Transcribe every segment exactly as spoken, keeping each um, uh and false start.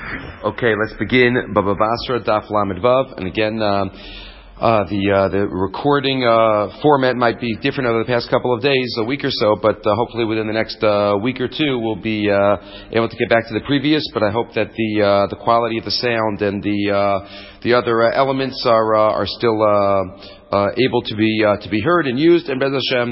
Okay, let's begin. Baba Basra, Daf Lamed Vav, and again, um, uh, the uh, the recording uh, format might be different over the past couple of days, a week or so, but uh, hopefully within the next uh, week or two, we'll be uh, able to get back to the previous. But I hope that the uh, the quality of the sound and the uh, the other uh, elements are uh, are still. Uh, Uh, able to be uh, to be heard and used, and Bez Hashem,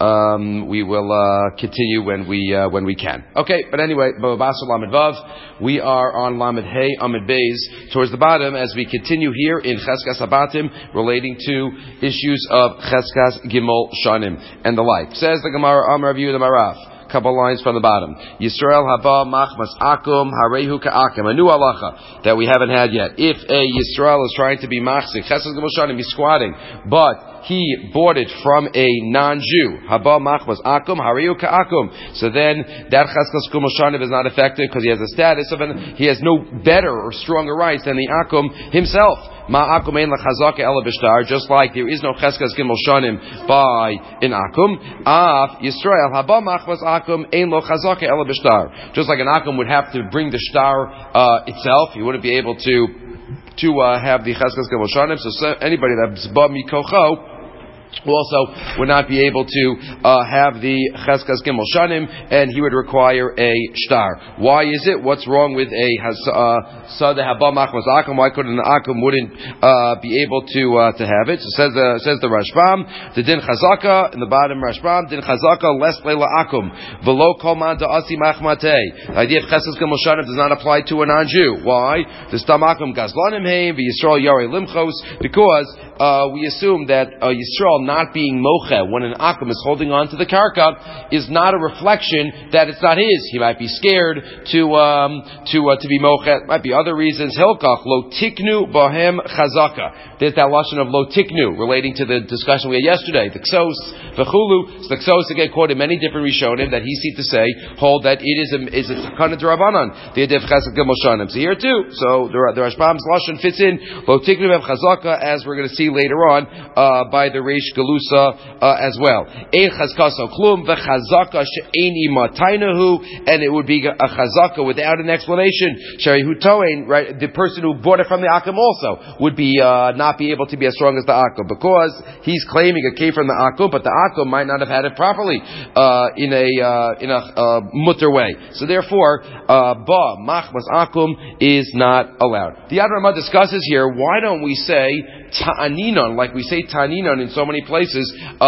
um, we will uh, continue when we uh, when we can. Okay, but anyway, Baba Basra Lamed Vav, we are on Lamed Hey Amid Beis towards the bottom as we continue here in Cheskas Habatim relating to issues of Cheskas Gimel Shanim and the like. Says the Gemara Amar Aviyu the Maraf. Couple lines from the bottom. Yisrael haba machmas akum harehu ka'akum. A new halacha that we haven't had yet. If a Yisrael is trying to be machzik, chesed gimel shanim, he's squatting, but he bought it from a non-Jew. Haba machmas akum harehu ka'akum. So then that chesed gimel shanim is not effective because he has a status of an, he has no better or stronger rights than the akum himself. Ma'akum ein lachazaka ela b'shtar, just like there is no cheskas gimel shanim by an akum. Af Yisrael haba machmas akum ein lo chazaka ela b'shtar. Just like an akum would have to bring the shtar uh, itself, he wouldn't be able to to uh, have the cheskas gimel shanim. So anybody that's ba mikocho also would not be able to uh, have the cheskas gimel shanim, and he would require a shtar. Why is it? What's wrong with a sada haba machmas akum? Why couldn't an akum wouldn't uh, be able to uh, to have it? So says the says the Rashbam, the din chazaka in the bottom Rashbam, din chazaka les leila akum velo kol man da'asi machmatei. The idea of cheskas gimel shanim does not apply to a non-Jew. Why? The stam akum gazlanim heim v'Yisrael yarei limchos, because uh, we assume that uh, Yisrael not being moche when an akum is holding on to the karka is not a reflection that it's not his. He might be scared to um, to uh, to be moche. It might be other reasons. Hilkach lo tiknu bohem chazaka. There's that lashon of lo tiknu relating to the discussion we had yesterday. The ksos v'chulu. So the ksos again quoted many different rishonim that he seemed to say hold that it is a is a takana d'Rabbanan. The idea of chesed gimel shanim. So here too. So the the Rashbam's lashon fits in lo tiknu bohem chazaka, as we're going to see later on uh, by the Reish Galusa uh, as well. Ein chazkaso klum v'chazaka she'eini matainahu, and it would be a chazaka without an explanation. Shari hu toein, right? The person who bought it from the akum also would be uh, not be able to be as strong as the akum because he's claiming it came from the akum, but the akum might not have had it properly uh, in a uh, in a uh, mutter way. So therefore, uh, ba machmas akum is not allowed. The Yad Ramah discusses here, why don't we say ta'aninon, like we say ta'aninon in so many places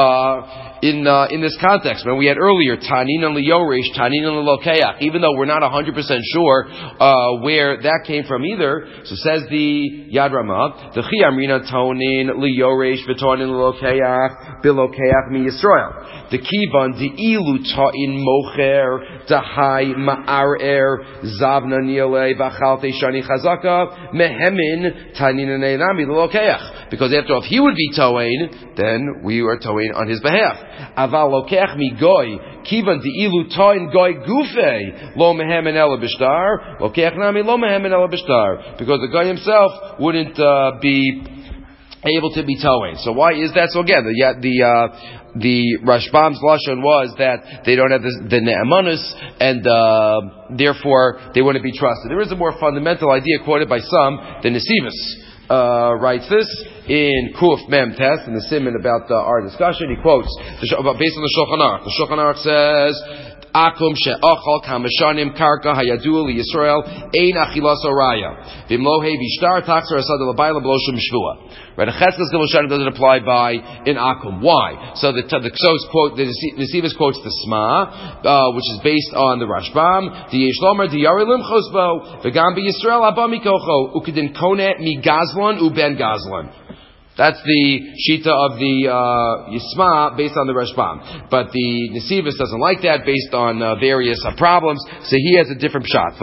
uh, in uh, in this context. When we had earlier ta'aninon liyoresh, ta'aninon lilokeach, even though we're not one hundred percent sure uh, where that came from either. So says the Yad Ramah, the chi amrina tonin liyoresh v'tonin lilokeach bilokeach mi Yisrael. The kivan the ilu ta'in mocher dahai ma'arer zavna niele v'chalte shani chazaka mehemin ta'aninon einami lilokeach. Because after all, if he would be toein, then we are toein on his behalf. Aval lokeach mi goy, kivan di ilu toein goy gufe, lo mehemen ela b'shtar, lokeach nami lo mehemen ela b'shtar. Because the guy himself wouldn't uh, be able to be toein. So why is that? So again, the the uh, the Rashbam's lashon was that they don't have the, the ne'emanus, and uh, therefore they wouldn't be trusted. There is a more fundamental idea quoted by some, the Nesivus. Uh, writes this in Kuf Mem Test in the Siman about uh, our discussion. He quotes the, about based on the Shulchan Aruch. The Shulchan Aruch says, "Akum she'achal kamashanim karka hayadu liyisrael ein achilas oraya v'imlo hey bishtar taxer asad l'bayla b'loshim shvua." Right, a cheskas gimel shanim doesn't apply by in akum. Why? So the the Ksos quote, the Nesivus quotes the Sma, uh, which is based on the Rashbam. The Yeshlomer the Yari Limchos Bo v'gam b'Yisrael haba mikocho ukidin kone mi Gazlan u ben Gazlan. That's the shita of the uh, Yisma based on the Rashbam. But the Nesivus doesn't like that based on uh, various uh, problems, so he has a different shot.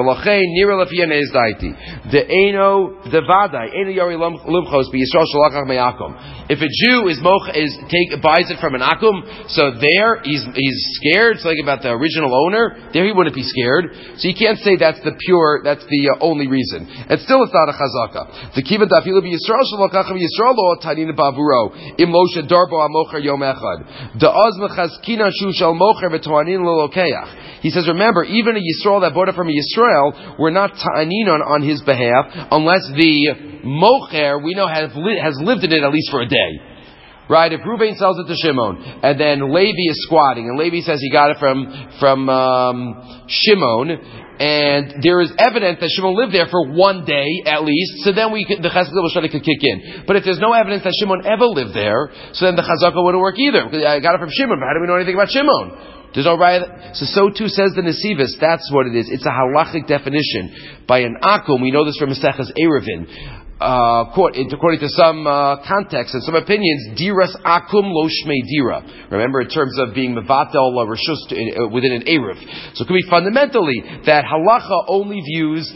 The Eno, the Vadai, Eno Yori Lumchos, be Yisrael Shalachach Me'akum. If a Jew is moch, is take buys it from an Akum, so there he's he's scared, it's like about the original owner, there he wouldn't be scared. So you can't say that's the pure, that's the uh, only reason. And still it's not a chazaka. The Kiva Dafilu be Yisrael Shalachach Yisrael tanina bavuro im lo shedarbo amocher yom echad da'az mechazkina shu shel mocher v'toanin lo. He says, remember, even a Yisrael that bought it from a Yisrael, we're not ta'anin on, on his behalf unless the mocher we know has, li- has lived in it at least for a day. Right? If Reuben sells it to Shimon, and then Levi is squatting, and Levi says he got it from from um, Shimon, and there is evidence that Shimon lived there for one day at least, so then we could, the Chazakah L'Shana could kick in. But if there's no evidence that Shimon ever lived there, so then the Chazakah wouldn't work either. Because I got it from Shimon, but how do we know anything about Shimon? There's no right. So, so too says the Nesivus. That's what it is. It's a halachic definition. By an akum, we know this from Maseches Eruvin. Uh, according to some uh, contexts and some opinions, diras akum lo shmei dira. Remember, in terms of being mevatel reshus within an eruv. So it could be fundamentally that halacha only views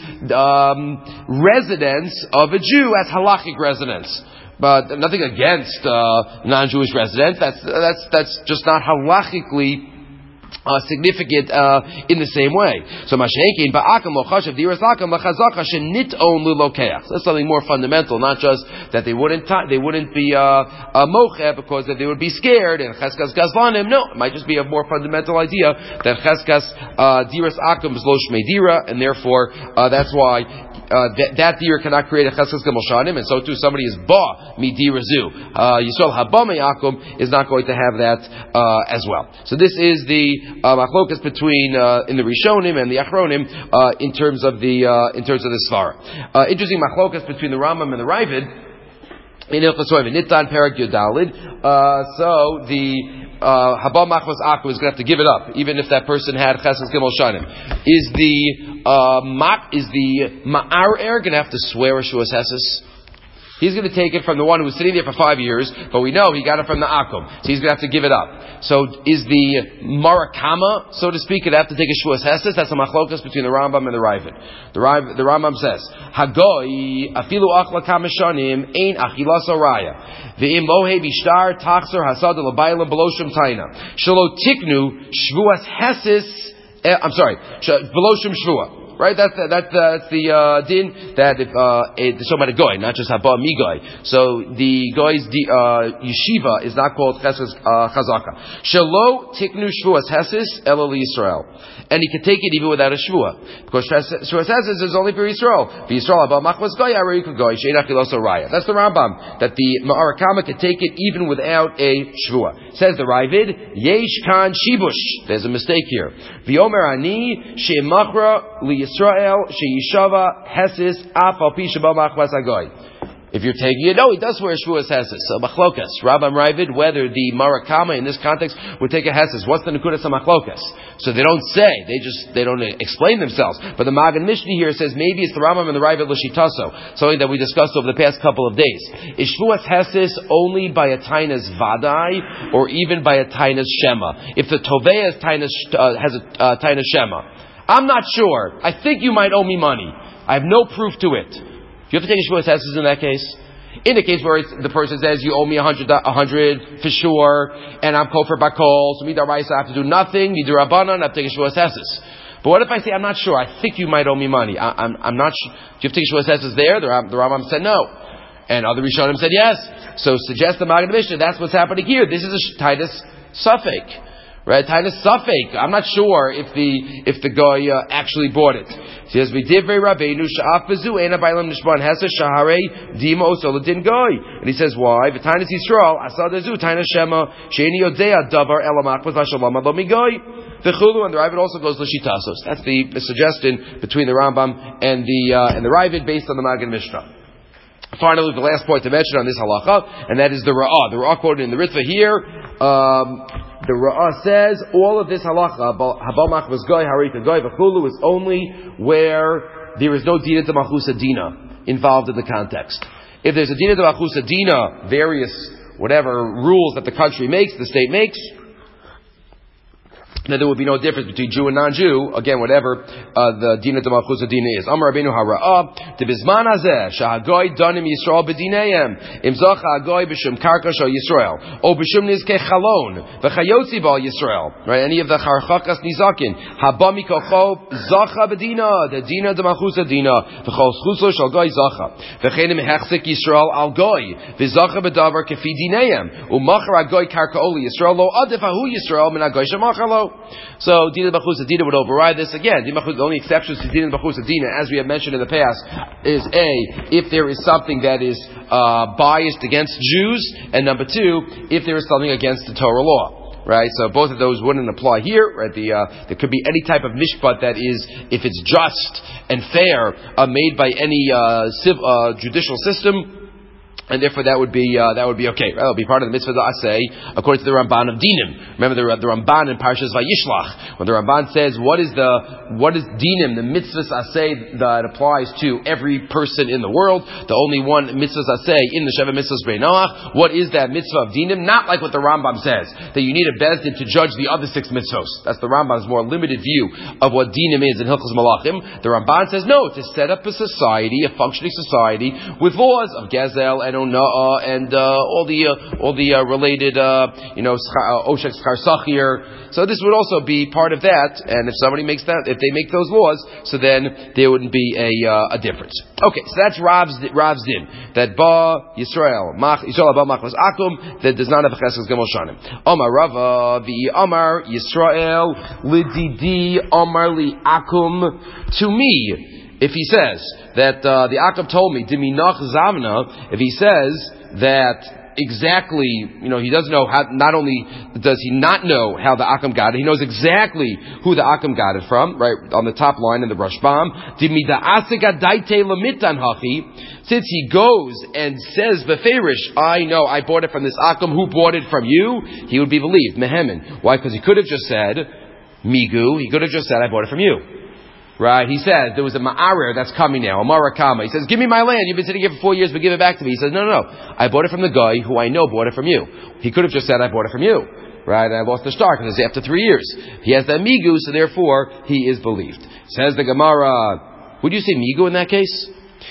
um, residence of a Jew as halachic residence. But nothing against uh, non-Jewish residents. That's that's that's just not halachically Uh, significant uh, in the same way. So mashenkin ba'akam lochashav diras akam lachazaka shenit on lulokeach. That's something more fundamental, not just that they wouldn't ta- they wouldn't be uh, a moche because that they would be scared and cheskas gazlanim. No, it might just be a more fundamental idea that cheskas uh, diras akam is lo shmei dira, and therefore uh, that's why uh, that, that dira cannot create a cheskas gamoshanim, and so too somebody is ba mi dirazu. Uh, Yisrael haba me'akum is not going to have that uh, as well. So this is the Uh, machlokas between uh, in the Rishonim and the Achronim uh, in terms of the uh, in terms of the Svara. Uh, interesting machlokas between the Rambam and the Ravid in Ilchos Soivin Nitan Perek Yudalid. Uh, so the Haba Machmas Akum is going to have to give it up, even if that person had Chesed Gimel Shanim. Is the uh, mak is the Ma'ar Er going to have to swear a Shuas Heses? He's going to take it from the one who was sitting there for five years, but we know he got it from the Akum, so he's going to have to give it up. So is the Marakama, so to speak, going to have to take a Shuas Heses? That's a machlokas between the Rambam and the Ravid. The, Rav, the Rambam says, Hagoi afilu achla kamashanim ein achilas oraya ve'im lohe bishtar tachzer hasad l'baylam beloshim taina shelo tiknu Shvuas Heses. Eh, I'm sorry, beloshim Shvua. Right, that's the, that's the, that's the uh, din that if uh, it's so about a goy, not just haba mi goy. So the goy's di, uh, yeshiva is not called chesed uh, chazaka. Shelo tiknu shvuas heses elul Yisrael, and he can take it even without a shvua because shvuas heses is only for Yisrael. For Yisrael haba machmas goy arayik goy she'enach iloso raya. That's the Rambam, that the Ma'arakama can take it even without a shvua. Says the Ravid, yesh kan shibush. There's a mistake here. V'yomer ani she'machra li Yisrael she'yishava hesis af al pi sheba machmas hagoy. If you're taking it, no, he does wear shvuas hesis. So machlokas, Rambam Ravid, whether the Marakama in this context would take a hesis. What's the nekudas of machlokas? So they don't say, they just they don't explain themselves. But the Magen Mishneh here says maybe it's the Rambam and the Ravid l'shitaso, something that we discussed over the past couple of days. Is shvuas hesis only by a tainas vadai or even by a tainas shema? If the tovei has tainas uh, has a uh, tainas shema, I'm not sure. I think you might owe me money. I have no proof to it. You have to take a Shvuas Heses in that case. In the case where it's, the person says you owe me a hundred, a hundred for sure, and I'm kofer bakol, so midaraisa I have to do nothing. Midarabanan I have to take a Shvuas Heses. But what if I say I'm not sure? I think you might owe me money. I, I'm, I'm not sure. Do you have to take a Shvuas Heses there? The, the Rambam said no, and other Rishonim said yes. So suggest the Magen Mishneh. That's what's happening here. This is a Titus Suffolk. Right, Titus Suffolk. I'm not sure if the if the guy uh, actually bought it. He says, "We did very Rabbeinu sha'af bezu ena bailam nishban hesa shahare dima osoladin guy." And he says, "Why? V'Titus Yisrael asad azu Titus Shema sheini yodea davar elamak v'Shalom alomi guy." The Chulu and the Ravid also goes l'shitasos. That's the, the suggestion between the Rambam and the uh, and the Ravid based on the Magen Mishneh. Finally, the last point to mention on this halacha, and that is the Ra'ah. The Ra'ah quoted in the Ritva here. Um, The Ra'ah says all of this halacha, Habal Machmas Goy, Harika Goy, V'chulu, is only where there is no Dina to Machusa Dina involved in the context. If there's a Dina to Machusa Dina, various, whatever, rules that the country makes, the state makes, Now there would be no difference between Jew and non-Jew. Again, whatever uh, the dina de malchus dina is. Amar Rabbeinu hara'ah de bizman hazeh shahagoy danim Yisrael b'dineim imzach hagoy b'shum karka shal Yisrael o b'shum nizkei chalon v'chayotzi b'al Yisrael. Right? Any of the charchakas nizakin haba mikocho zacha b'dina the dina de malchus dina v'chol schuso shal goy zacha v'chenim hechzik Yisrael al goy v'zacha b'davar kefi dineim u'machar hagoy karka oli Yisrael lo adif hahu Yisrael min hagoy shemachalo. So Dina B'chus Adina would override this. Again, the only exceptions to Dina B'chus Adina, as we have mentioned in the past, is A, if there is something that is uh, biased against Jews, and number two, if there is something against the Torah law. Right, so both of those wouldn't apply here. Right, the uh, there could be any type of mishpat that is, if it's just and fair, uh, made by any uh, civ, uh, judicial system. And therefore, that would be uh, that would be okay. Right? That would be part of the mitzvah that I say, according to the Ramban of Dinim. Remember the, the Ramban in Parshas Vayishlach, when the Ramban says, "What is the what is Dinim? The mitzvahs I say that applies to every person in the world. The only one mitzvahs I say in the Sheva Mitzvahs Bnei Noach. What is that mitzvah of Dinim? Not like what the Rambam says that you need a bezdin to judge the other six mitzvahs. That's the Rambam's more limited view of what Dinim is in Hilchos Malachim. The Ramban says no, to set up a society, a functioning society with laws of Gezel and Ona'ah and uh, all the uh, all the uh, related uh, you know Oshek Schar Sachir. So this would also be part of that. And if somebody makes that, if they make those laws, so then there wouldn't be a uh, a difference. Okay, so that's Rav's Rav's din that Ba Yisrael Mach Yisrael Ba Machmas Akum that does not have a Chesed Gimel Shanim. Omar Rava Vi Omar Yisrael Lididi Omar Li Akum to me. If he says that uh, the Akum told me, Diminach Zavna, if he says that exactly, you know, he doesn't know how, not only does he not know how the Akum got it, he knows exactly who the Akum got it from, right, on the top line in the Rashbam, Dimida Asika Daite Lamitan Hachi, since he goes and says, Beferish, I know I bought it from this Akum, who bought it from you? He would be believed, Mehemen. Why? Because he could have just said, Migu, he could have just said, I bought it from you. Right, he says, there was a ma'arer that's coming now, a marakama. He says, give me my land, you've been sitting here for four years, but give it back to me. He says, no, no, no, I bought it from the guy who I know bought it from you. He could have just said, I bought it from you. Right, and I lost the star because it's after three years. He has the migu, so therefore, he is believed. Says the Gemara, would you say migu in that case?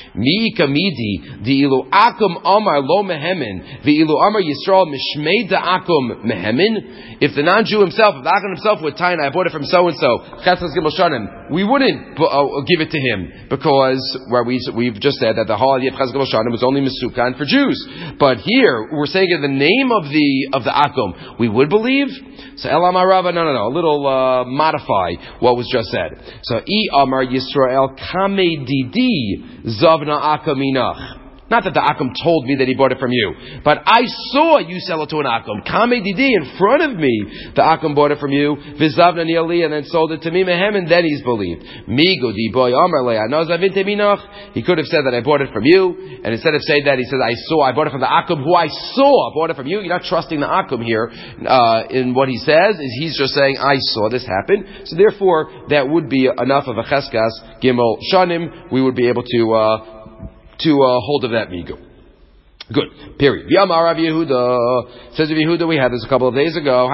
Mi kamidi di ilu akum amar lo mehemin vi ilu amar Yisrael mishmei da akum mehemin. If the non-Jew himself, if the akum himself would tie, I bought it from so and so, chesed gimel shanim, we wouldn't uh, give it to him because where we we've just said that the holiday of chesed gimel shanim was only misukan for Jews. But here we're saying in the name of the of the akum, we would believe. So El Amar Rava, no, no, no, a little uh, modify what was just said. So I Amar Yisrael Kame Didi Zavna Akaminach. Not that the Akum told me that he bought it from you, but I saw you sell it to an Akum. Kame Didi, in front of me, the Akum bought it from you. Vizavna Niali, and then sold it to me, Mehem, and then he's believed. Migo Di Boy Amar Le Anozavinte Minach. He could have said that I bought it from you, and instead of saying that, he says, I saw, I bought it from the Akum who I saw bought it from you. You're not trusting the Akum here uh, in what he says. Is he's just saying, I saw this happen. So therefore, that would be enough of a Cheskas Gimel Shanim. We would be able to uh, to uh, hold of that migu. Good. Period. V'amar Rav Yehuda, says Rav Yehuda, we had this a couple of days ago.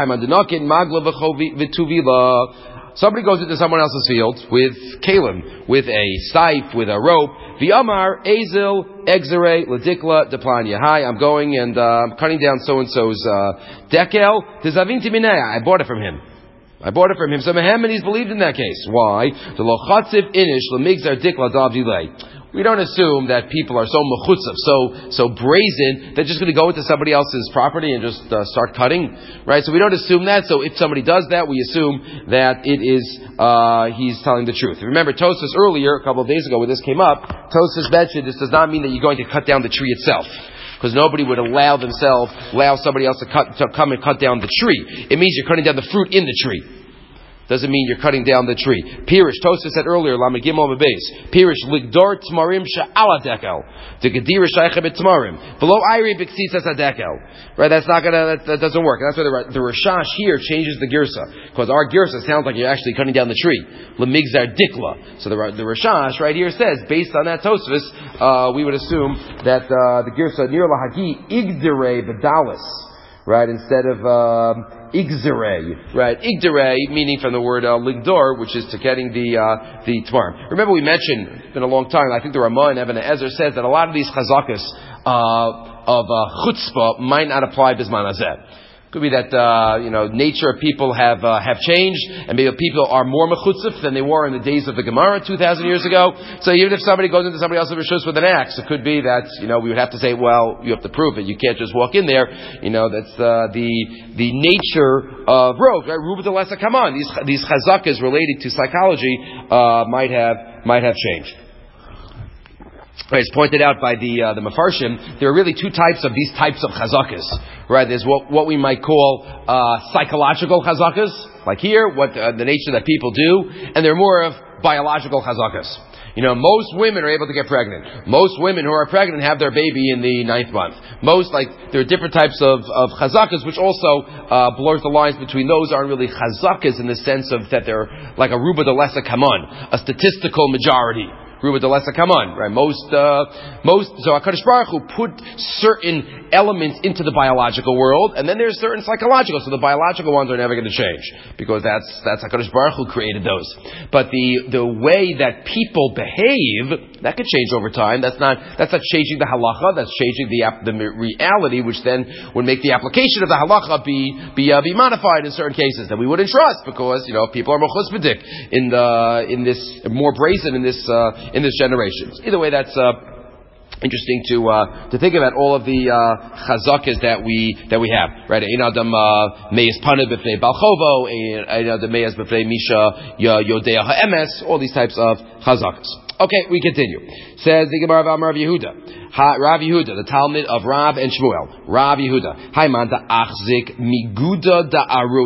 Somebody goes into someone else's field with kalim, with a scythe, with a rope. V'amar Ezil Exere Ladikla Deplania. Hi, I'm going and uh, I'm cutting down so and so's uh, dekel. Tezavin Timinea. I bought it from him. I bought it from him. So Mehem, he's believed in that case. Why? The lochatziv inish lemigzar dikla dav delay. We don't assume that people are so mechutzav, so so brazen, they're just going to go into somebody else's property and just uh, start cutting, right? So we don't assume that. So if somebody does that, we assume that it is uh, he's telling the truth. Remember, Tosfos earlier, a couple of days ago, when this came up, Tosfos mentioned this does not mean that you're going to cut down the tree itself, because nobody would allow themselves, allow somebody else to cut to come and cut down the tree. It means you're cutting down the fruit in the tree. Doesn't mean you're cutting down the tree. Pirish, Tosfos said earlier, Lamed Gimel Bebeis. Pirish, Ligdor Tmarim Sha'ala Dekel. The Gedira Shaycha Bet Tmarim. Below Iri B'Ksisas Adekel. Right, that's not gonna, that, that doesn't work. And that's why the, the Rashash here changes the Girsa. Because our Girsa sounds like you're actually cutting down the tree. Lemigzar Dikla. So the, the Rashash right here says, based on that Tosfos, uh, we would assume that, uh, the Girsa Nir Lahagi Igdire Bedalis. right, instead of um, igzerei, right? Igderei, meaning from the word uh, ligdor, which is to getting the uh, the tmarim. Remember, we mentioned, it's been a long time, I think the Ramah and Even Ezer says that a lot of these chazakas uh, of uh, chutzpah might not apply bisman hazeh. Could be that, uh, you know, nature of people have, uh, have changed, and maybe people are more mechutzif than they were in the days of the Gemara two thousand years ago. So even if somebody goes into somebody else's rishus with an axe, it could be that, you know, we would have to say, well, you have to prove it. You can't just walk in there. You know, that's, uh, the, the nature of rogue, right? Ruba de Lesa, come on. These, these chazakas related to psychology, uh, might have, might have changed. Right, it's pointed out by the uh, the Mefarshim, there are really two types of these types of chazakas. Right, there's what what we might call uh, psychological chazakas, like here, what uh, the nature that people do, and there are more of biological chazakas. You know, most women are able to get pregnant. Most women who are pregnant have their baby in the ninth month. Most, like, there are different types of, of chazakas, which also uh, blurs the lines between those aren't really chazakas in the sense of that they're like a ruba de lesa kaman, a statistical majority. Ruba de Lesa, come on, right? Most, uh, most, so HaKadosh Baruch Hu put certain elements into the biological world, and then there's certain psychological, so the biological ones are never going to change, because that's, that's HaKadosh Baruch Hu created those. But the, the way that people behave, that could change over time. That's not, that's not changing the halacha, that's changing the, the reality, which then would make the application of the halacha be, be, uh, be modified in certain cases that we wouldn't trust, because, you know, people are more chuzpadik in the, in this, more brazen in this, uh, in this generation. Either way, that's uh, interesting to uh, to think about all of the uh, chazakas that we that we have. Right? Ein adam meyes paneh b'fnei balchovo, ein adam meyes b'fnei misha yodea ha'emes. All these types of chazakas. Okay, we continue. Says the Gemara of Amar Rav Yehuda. Ha, Rav Yehuda, the Talmud of Rav and Shmuel. Rav Yehuda. Haiman da achzik miguda da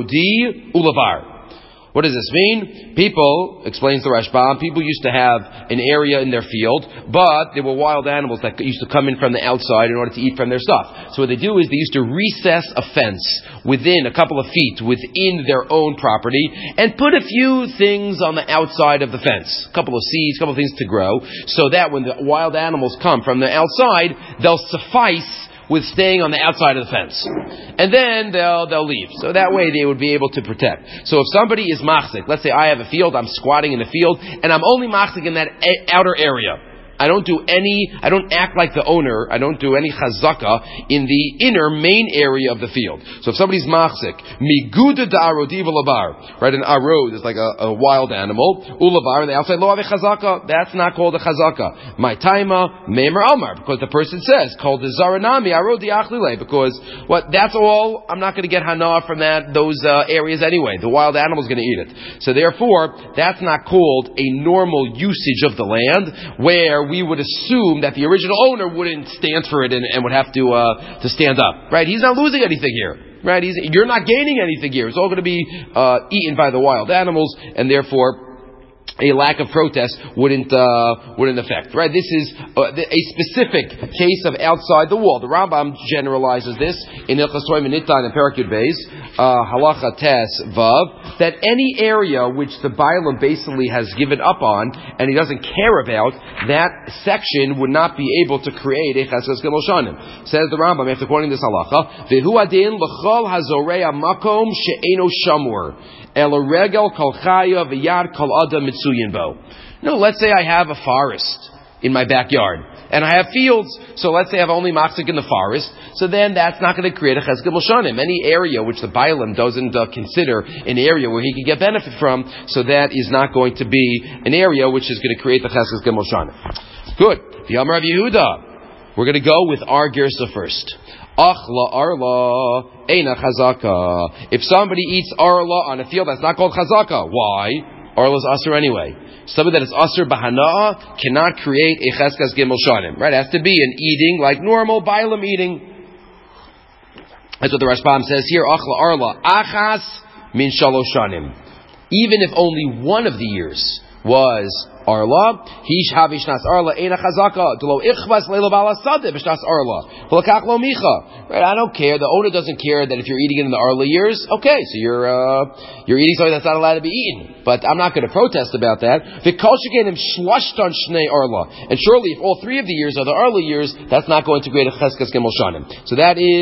arodi ulavar. What does this mean? People, explains the Rashbam, people used to have an area in their field, but there were wild animals that used to come in from the outside in order to eat from their stuff. So what they do is they used to recess a fence within a couple of feet within their own property and put a few things on the outside of the fence. A couple of seeds, a couple of things to grow, so that when the wild animals come from the outside, they'll suffice with staying on the outside of the fence. And then they'll they'll leave. So that way they would be able to protect. So if somebody is machzik, let's say I have a field, I'm squatting in the field, and I'm only machzik in that a- outer area. I don't do any, I don't act like the owner, I don't do any chazaka in the inner main area of the field. So if somebody's machzik, miguda da arodi v'lavar, right, an arod is like a, a wild animal, ulavar, and the outside lo ave chazaka, that's not called a chazaka. My taima, meimer amar, because the person says, called the zaranami, arodi achlile, because what, that's all, I'm not going to get hana from that, those uh, areas anyway. The wild animal's going to eat it. So therefore, that's not called a normal usage of the land, where we would assume that the original owner wouldn't stand for it and, and would have to uh, to stand up. Right? He's not losing anything here. Right? He's, you're not gaining anything here. It's all going to be uh, eaten by the wild animals, and therefore a lack of protest wouldn't uh, wouldn't affect. Right? This is uh, a specific case of outside the wall. The Rambam generalizes this in Ilchos Toim and Nitan and Perak Yud Beis, uh, Halacha Tes Vav, that any area which the Bailam basically has given up on and he doesn't care about, that section would not be able to create a Cheskas Gimel Shanim. Says the Rambam, after quoting this Halacha, V'hu adin l'chol hazorei makom she'eno shamur el regel kol chaya v'yad kol adam mitzuyin bo. No, let's say I have a forest in my backyard. And I have fields, so let's say I have only machzik in the forest, so then that's not going to create a chesed gimel shanim. Any area which the Bailam doesn't uh, consider an area where he can get benefit from, so that is not going to be an area which is going to create the chesed gimel shanim. Good. The Amar of Yehuda. We're going to go with our girsa first. Achla arla eina chazaka. If somebody eats arla on a field, that's not called chazaka. Why? Arla is asur anyway. Something that is asur b'hana'ah cannot create a cheskas gimel shanim. Right? It has to be an eating like normal bailam eating. That's what the Rashbam says here. Achla arla achas min shalosh shanim. Even if only one of the years was arla, hish havishnas arla eina chazaka delo ichvas leilo balasade b'shnas arla v'lakach lo micha. Right? I don't care. The owner doesn't care that if you're eating it in the arla years. Okay, so you're uh, you're eating something that's not allowed to be eaten. But I'm not going to protest about that. V'kol shekenim shlashtan shnei arla. And surely, if all three of the years are the arla years, that's not going to create a cheskas gimel shanim. So that is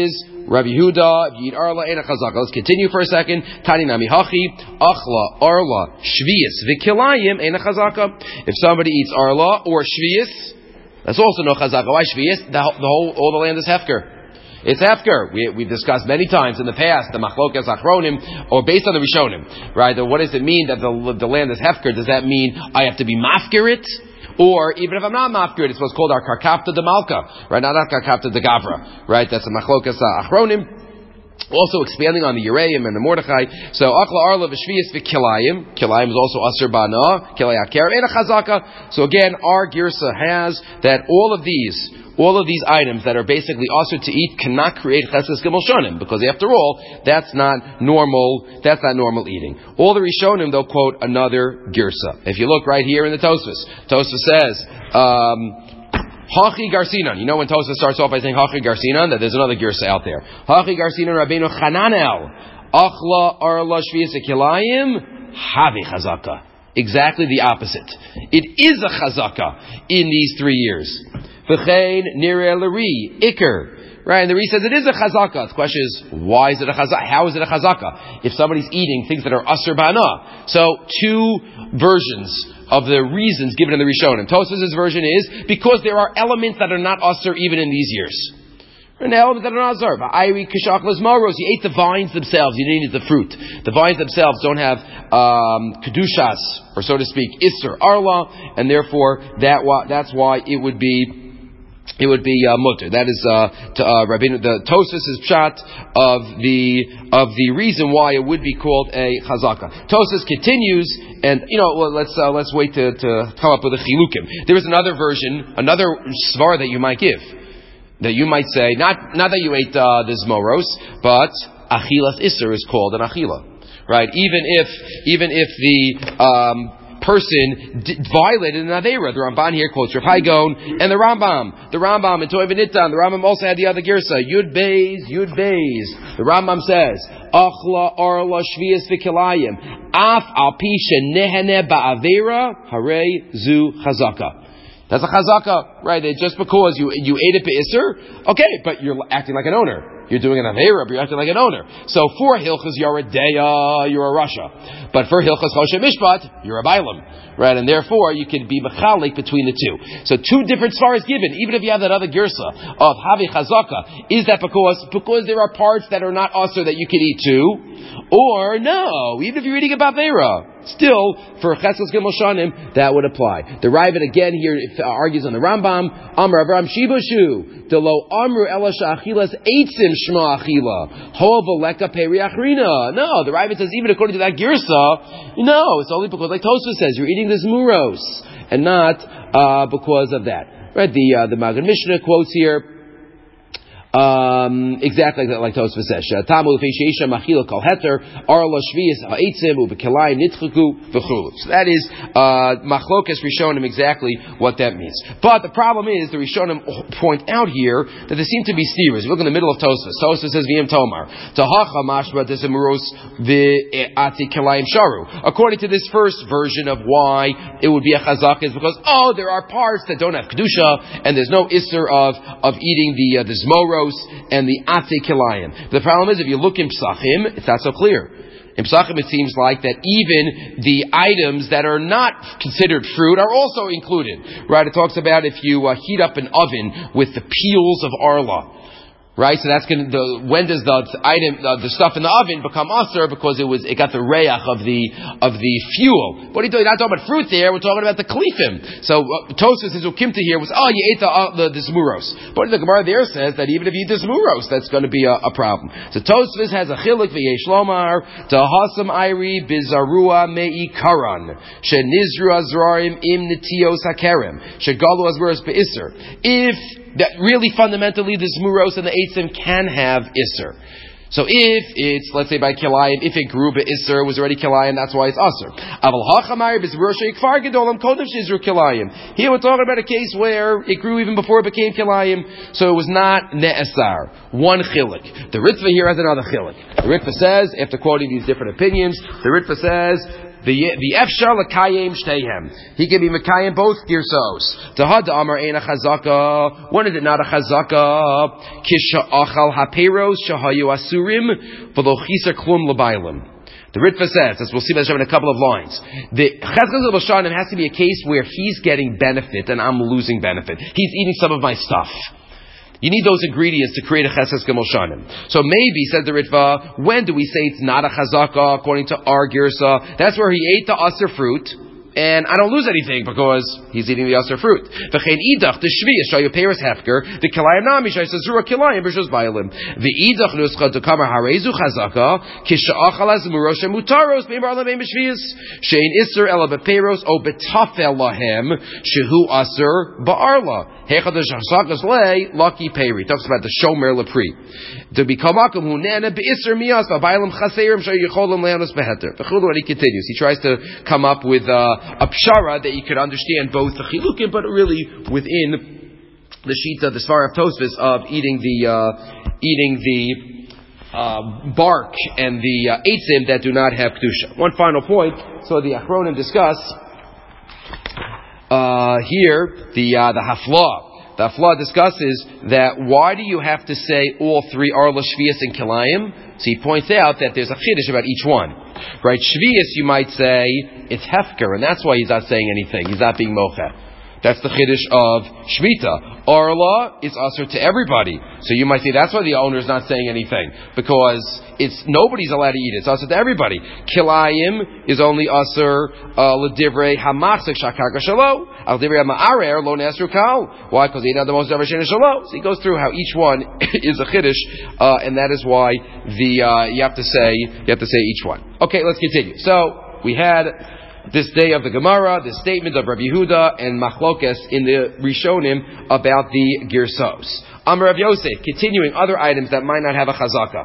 Rabbi Yehuda, if you eat arla, ain't a chazaka. Let's continue for a second. Tani nami hachi, achla, arla, shvius, v'kilayim, ain't a chazaka. If somebody eats arla or shvius, that's also no chazaka. Why shvius? The, the whole, all the land is hefker. It's hefker. We, we've discussed many times in the past the machlokas achronim, or based on the rishonim, right? What does it mean that the, the land is hefker? Does that mean I have to be mafker it? Or even if I'm not mafker it, it's what's called our karkapta de malka, right? Not our karkapta de gavra, right? That's a machlokas achronim. Also expanding on the Ureim and the Mordechai. So achla arla v'shvius v'kilayim. Kilayim is also asur ba'ana. Kilayim akerim and a chazaka. So again, our girsa has that all of these. All of these items that are basically also to eat cannot create chesed gimel shonim, because after all, that's not normal. That's not normal eating. All the Rishonim though quote another girsa. If you look right here in the Tosfos, Tosfos says, um, Hachi Garsinan. You know when Tosfos starts off by saying Hachi Garsinan, that there's another girsa out there. Hachi Garsinan Rabbeinu Chananel Achla Arla Shvius Kilayim Havi Chazaka. Exactly the opposite. It is a chazaka in these three years. V'chein nireh l'ri iker. Right, and the Ri says it is a chazaka. The question is, why is it a chazaka? How is it a chazaka? If somebody's eating things that are asur ba'ana. So, two versions of the reasons given in the Rishonim. Tosfos' version is, because there are elements that are not asur even in these years. And elements that are not asur. V'ayri kishachlas moros. You ate the vines themselves. You didn't eat the fruit. The vines themselves don't have um, kedushas, or so to speak, isser arla, and therefore that that's why it would be It would be uh, mutter. That is uh, to, uh, Rabbeinu, the Tosfos' pshat of the of the reason why it would be called a chazaka. Tosfos continues, and you know, well, let's uh, let's wait to, to come up with a chilukim. There is another version, another svar that you might give, that you might say, not not that you ate uh, the zmoros, but achilas isser is called an achila, right? Even if even if the um, person d- violated an Aveira. The Ramban here quotes Rav Haigon and the Rambam. The Rambam and Toy V'Nitan. The Rambam also had the other Girsa. Yud Beis, Yud Beis. The Rambam says, Achla Arla Shvius V'Kilayim Af Al Pi Shenehene Ba'Aveira Harei Zu Chazaka. That's a chazaka, right? Just because you you ate it be'isser, okay, but you're acting like an owner. You're doing an aveira, but you're acting like an owner. So for Hilchas, you're a Deya, you're a Rasha. But for Hilchas Choshe Mishpat, you're a Bailam. Right? And therefore, you can be mechalik between the two. So two different svaras given, even if you have that other girsa of Havi Chazaka. Is that because, because there are parts that are not asur that you can eat too? Or no, even if you're eating a Baveira. Still, for Chesed Gimel Shanim, that would apply. The Ravid again here argues on the Rambam, Amr Avram Shibushu, Delo Amru Elasha Achilas Eitzim Shma Achila, Ho Voleka Peri Achrina. No, the Ravid says even according to that Girsa, no, it's only because, like Tosfos says, you're eating this Muros, and not uh, because of that. Right? The uh, the Magen Mishnah quotes here. Um, exactly like Tosfos says. Tamu l'feisheisha machila kol heter arla shvius ha'etzim u'bekelayim nitchaku v'chulu. So that is uh, machlokas Rishonim exactly what that means. But the problem is the Rishonim point out here that there seem to be steers. Look in the middle of Tosfos. Tosfos says v'yim tomar tahacha mashma desemuros v'ati kelayim sharu. According to this first version of why it would be a chazak is because oh there are parts that don't have kedusha and there's no isser of of eating the uh, the zmoro and the Ate Kilayim. The problem is, if you look in Psachim, it's not so clear. In Psachim, it seems like that even the items that are not considered fruit are also included. Right? It talks about if you uh, heat up an oven with the peels of arla. Right, so that's going to. When does the item, uh, the stuff in the oven, become aser? Because it was, it got the reach of the of the fuel. What are you doing? Not talking about fruit there. We're talking about the klifim. So uh, Tosfos says ukimta here was oh you ate the uh, the, the zmuros. But the Gemara there says that even if you eat the zmuros, that's going to be a, a problem. So Tosfos has a chilik v'yesh lomar to hasam iri bizarua mei karan shenizru azrarim im netios hakerem shegalu azmuros beiser. If that really fundamentally the zmuros and the eitzim can have isser. So if it's, let's say by kilayim, if it grew by isser, was already kilayim, that's why it's asser. Here we're talking about a case where it grew even before it became kilayim, so it was not ne'esar. One chilik. The Ritva here has another chilik. The Ritva says, after quoting these different opinions, the Ritva says, the the efshar l'kayim shteihem. He can be mekayim both girsos. Tahad amar ein a chazaka. When is it not a chazaka? Kisha achal haperos shahayu asurim v'lo chisa klum l'baylim. The Ritva says, as we'll see in a couple of lines, the Cheskes of Bashanim has to be a case where he's getting benefit and I'm losing benefit. He's eating some of my stuff. You need those ingredients to create a Cheskes Gimel Shanim. So maybe, says the Ritva, when do we say it's not a Chazaka according to our Girsa? That's where he ate the Aser fruit, and I don't lose anything because he's eating the Aser fruit. V'chein idach, the Shviyas, shayu peres hefker, the Kilayim nami, shayu sazura Kilayim, b'shus ba'ilim. The idach nuscha to kamar harezu chazaka, kisha achal az murosha mutaros, b'imar lamei b'shviyas, shein isser ela b'peros, o betafel lahem, shehu aser ba'arla. Hechad ha'chazakas lei, lucky peri. Talks about the shomer lepri. To become akum hu nana b'isser miyas, ba'ba'ilim chaserim, shayu yicholim leonos beheter. V'chulu, and he continues. He tries to come up with, uh, a pshara that you could understand both the chilukim, but really within the shita, the Svar of Tosfos of eating the uh, eating the uh, bark and the uh, eitzim that do not have kedusha. One final point. So the Achronim discuss uh, here the uh, the hafla. The hafla discusses that why do you have to say all three are l'shvius and kilayim? So he points out that there's a chiddush about each one. Right, Shvius, you might say, it's Hefker, and that's why he's not saying anything. He's not being mocha. That's the Chiddush of Shmita. Arla is usher to everybody. So you might say that's why the owner is not saying anything. Because it's nobody's allowed to eat it. It's usher to everybody. Kilayim is only usher l'divrei hamachzik shakarka shalo. Al divrei ma'arer lo nesru kal. Why? Because he had the most ever shena shalo. So he goes through how each one is a Chiddush, uh, and that is why the uh, you have to say you have to say each one. Okay, let's continue. So we had this day of the Gemara, the statement of Rabbi Yehuda and Machlokes in the Rishonim about the Girsos. Amar Rav Yosef, continuing other items that might not have a chazaka.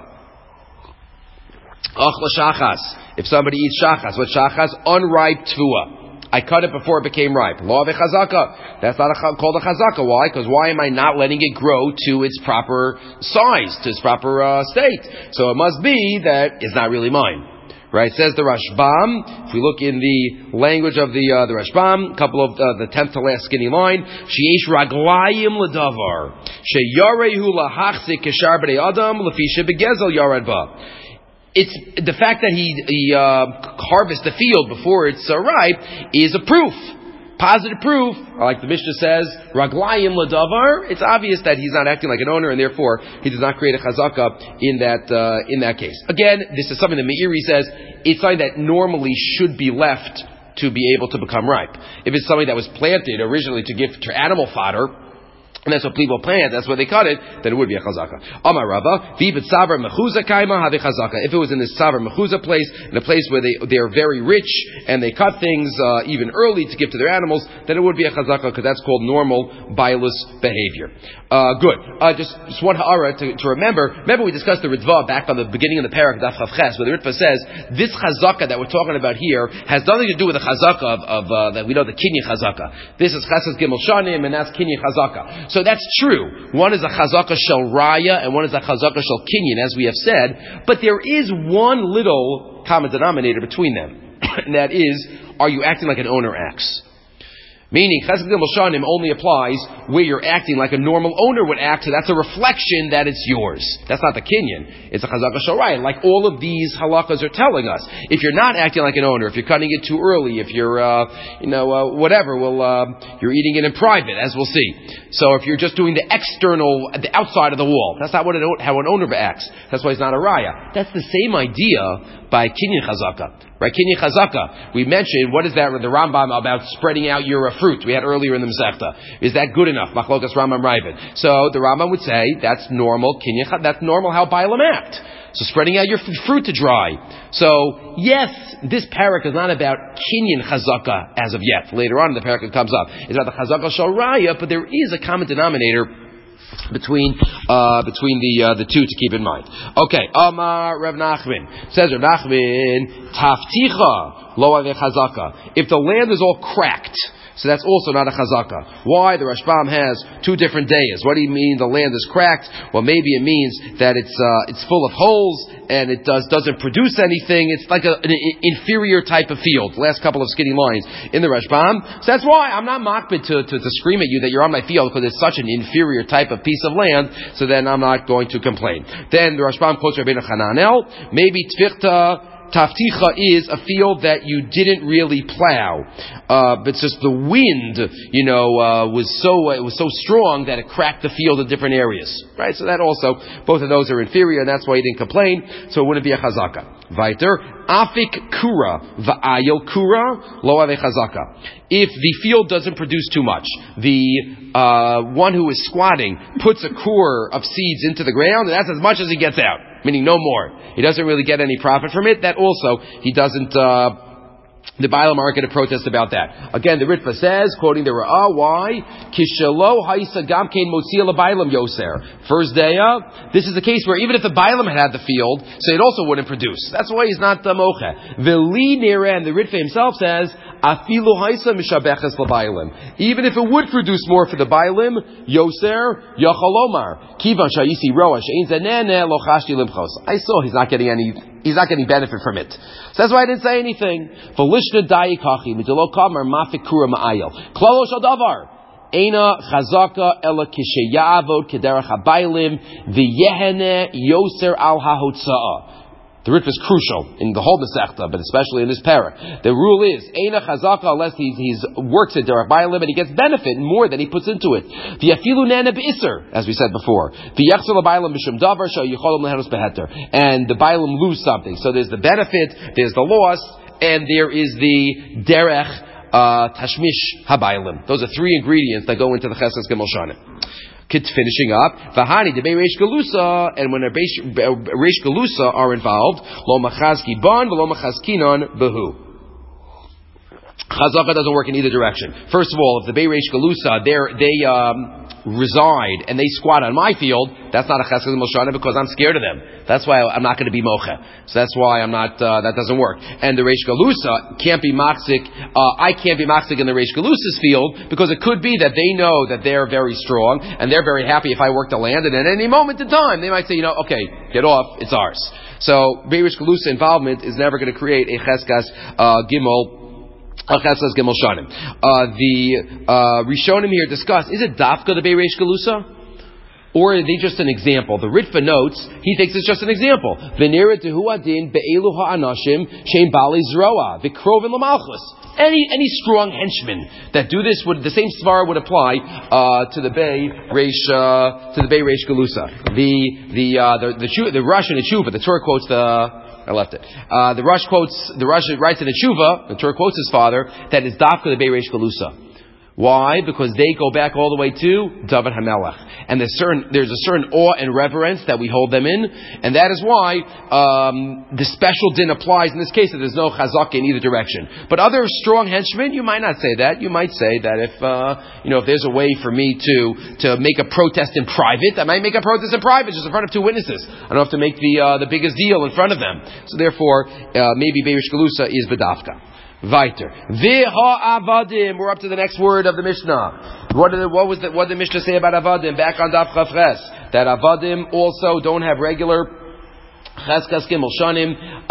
Ach l'shachas. If somebody eats shachas, what shachas? Unripe tvua. I cut it before it became ripe. Law of a chazaka. That's not a, called a chazaka. Why? Because why am I not letting it grow to its proper size, to its proper uh, state? So it must be that it's not really mine. Right, says the Rashbam. If we look in the language of the uh, the Rashbam, a couple of uh, the tenth to last skinny line, Sheish raglayim ledavar sheyarehu lahachzik keshar b'nei adam lefisha begezel yarad ba. It's the fact that he he uh, harvests the field before it's uh, ripe is a proof. Positive proof, like the Mishnah says, raglayim ledavar. It's obvious that he's not acting like an owner, and therefore he does not create a chazaka in that uh, in that case. Again, this is something that Meiri says it's something that normally should be left to be able to become ripe. If it's something that was planted originally to give to animal fodder, and that's what people plant, that's where they cut it, then it would be a chazaka. Amar Rava, v'ibet savar mechuza kaima have chazaka. If it was in this savar mechuza place, in a place where they they are very rich and they cut things uh, even early to give to their animals, then it would be a chazaka because that's called normal bilus behavior. Uh, good. Uh, just, just one ha'ara to, to remember. Remember we discussed the Ritva back on the beginning of the parak Daf Chav Ches, where the Ritva says this chazaka that we're talking about here has nothing to do with the chazaka of, of uh, that we know the kinyan chazaka. This is chesed gimel shanim and that's kinyan chazaka. So that's true. One is a chazaka shel raya and one is a chazaka shel kinyan, as we have said. But there is one little common denominator between them, and that is, are you acting like an owner acts? Meaning, chesed gimel shanim only applies where you're acting like a normal owner would act, so that's a reflection that it's yours. That's not the kinyan. It's a chazaka shel raya. Like all of these halakas are telling us, if you're not acting like an owner, if you're cutting it too early, if you're, uh, you know, uh, whatever, well, uh, you're eating it in private, as we'll see. So if you're just doing the external, the outside of the wall, that's not what an, how an owner acts. That's why it's not a raya. That's the same idea by kinyan chazaka. Right, kinyan chazaka. We mentioned, what is that, the Rambam about spreading out your uh, fruit we had earlier in the Masechta. Is that good enough? Machlokas Rambam Ravid. So the Rambam would say, that's normal kinyan, that's normal how Bailam act. So spreading out your f- fruit to dry. So, yes, this parak is not about kinyan chazaka as of yet. Later on in the parak it comes up. It's about the chazaka shel raya, but there is a common denominator between uh, between the uh, the two to keep in mind. Okay, Amar Rav Nachman says Rav Nachman tafticha lo ave chazaka. If the land is all cracked, So that's also not a chazaka. Why? The Rashbam has two different days. What do you mean the land is cracked? Well, maybe it means that it's uh, it's full of holes and it does doesn't produce anything. It's like a, an inferior type of field. Last couple of skinny lines in the Rashbam. So that's why I'm not makbid to, to to scream at you that you're on my field because it's such an inferior type of piece of land. So then I'm not going to complain. Then the Rashbam quotes Rabbeinu Hananel. Maybe tfichta. Tafticha is a field that you didn't really plow, uh, but just the wind, you know, uh, was so uh, it was so strong that it cracked the field in different areas, right? So that also, both of those are inferior, and that's why he didn't complain. So it wouldn't be a chazaka. Weiter, afik kura va'ayil kura lo ave chazaka. If the field doesn't produce too much, the uh, one who is squatting puts a core of seeds into the ground, and that's as much as he gets out. Meaning no more. He doesn't really get any profit from it. That also, he doesn't, uh, the Bailam aren't going to protest about that. Again, the Ritva says, quoting the Ra'ah, why? Kishalo haisa gamkein motzia lebailam yoser. First day up, this is a case where even if the Bailam had had the field, so it also wouldn't produce. That's why he's not uh, moche. V'li nira, and the Ritva himself says, afilu haisa mishabeches lebailim. Even if it would produce more for the Bailim, yoser, yachalomar. Kivan shayisi roa, she'in zanene lo chashti limchos. I saw he's not getting any, he's not getting benefit from it. So that's why I didn't say anything. Lishna da'i kachi, mitilo kamar mafik kura ma'ayil. Klalo shal davar. Eina chazaka ela kisheyavod kederach habaylim v'yehene yoser al hahotza'a. The Ritva is crucial in the whole Masechta, but especially in this parak. The rule is, Eina chazaka, unless he he's works at derech bayalim and he gets benefit more than he puts into it. V'yafilu nana b'isser, as we said before. V'yachzor l'bayalim b'shem davar sha'yicholim leheros beheter. And the bayalim lose something. So there's the benefit, there's the loss, and there is the derech uh, tashmish habaylim. Those are three ingredients that go into the cheskas gemol shanim. Finishing up, v'hani debei reish galusa, and when a reish galusa are involved, lo machazki ban, lo machazkinon behu. Chazaka doesn't work in either direction. First of all, if the Bei Reish Galusa, they um, reside and they squat on my field, that's not a Chesed Moshana because I'm scared of them. That's why I'm not going to be Mocha. So that's why I'm not, uh, that doesn't work. And the Reish Galusa can't be Maksik, uh, I can't be Maksik in the Reish Galusa's field because it could be that they know that they're very strong and they're very happy if I work the land, and at any moment in time they might say, you know, okay, get off, it's ours. So Bei Reish Galusa involvement is never going to create a Cheskas uh, Gimel Uh, the uh, Rishonim here discuss, is it Dafka the Bei Reish Galusa? Or are they just an example? The Ritva notes, he thinks it's just an example. V'nira tehu adin be'elu ha'anashim shein bali zroa v'krovin l'malchus. Any any strong henchmen that do this would the same svara would apply uh, to the Bei Reish uh, to the Bei Reish Galusa. The the uh, the the, the Rush and the Tshuva, the Torah quotes the. I left it. Uh, the Rush quotes, the Rush writes in the Tshuva, the Torah quotes his father, that is Dafka the Bei Reish Galusa. Why? Because they go back all the way to David HaMelech. And there's certain, there's a certain awe and reverence that we hold them in, and that is why um, the special din applies in this case, that there's no chazak in either direction. But other strong henchmen, you might not say that. You might say that if, uh, you know, if there's a way for me to, to make a protest in private, I might make a protest in private, just in front of two witnesses. I don't have to make the, uh, the biggest deal in front of them. So therefore, uh, maybe Bei Reish Galusa is B'dafka. Weiter. V'ha avadim. We're up to the next word of the Mishnah. What did the, what was the, what did the Mishnah say about avadim? Back on Daf Chafres. That avadim also don't have regular cheskas gimel shanim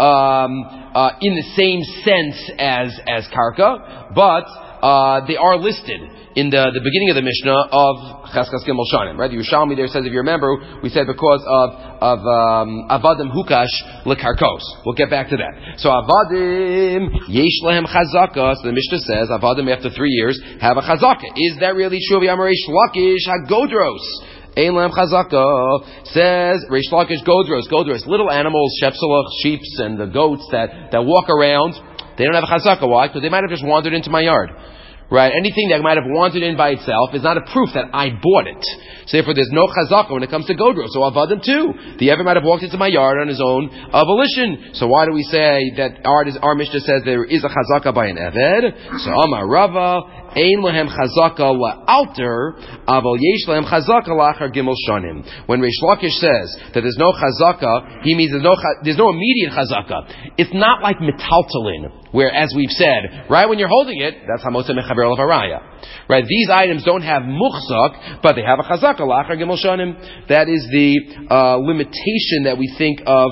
um, uh, in the same sense as as karka, but uh, they are listed in the, the beginning of the Mishnah of Cheskas Gimel Shanim, right? The Yerushalmi there says, if you remember, we said because of of um, Avadim Hukash Lekarkos. We'll get back to that. So Avadim Yesh Lehem Chazaka. So the Mishnah says Avadim after three years have a Chazaka. Is that really true? Yamareish Lakish Hagodros. Ein Lehem Chazaka says Reish Lakish Godros. Godros, little animals, shepselach, sheeps, and the goats that that walk around. They don't have a Chazaka. Why? Because they might have just wandered into my yard. Right? Anything that might have wandered in by itself is not a proof that I bought it. So therefore there's no chazaka when it comes to Godro. So Avadim too. The Ever might have walked into my yard on his own volition. So why do we say that our, our Mishnah says there is a chazaka by an Eved? So Amar Rava, Ein lohem chazaka la'alter, aval yesh lohem chazaka la'achar gimel shanim. When Reish Lakish says that there's no chazaka, he means there's no there's no immediate chazaka. It's not like metaltalin, where, as we've said, right when you're holding it, that's hamotza mechaber olav haraya. Right? These items don't have muchzak, but they have a chazaka la'achar gimel shanim. That is the uh, limitation that we think of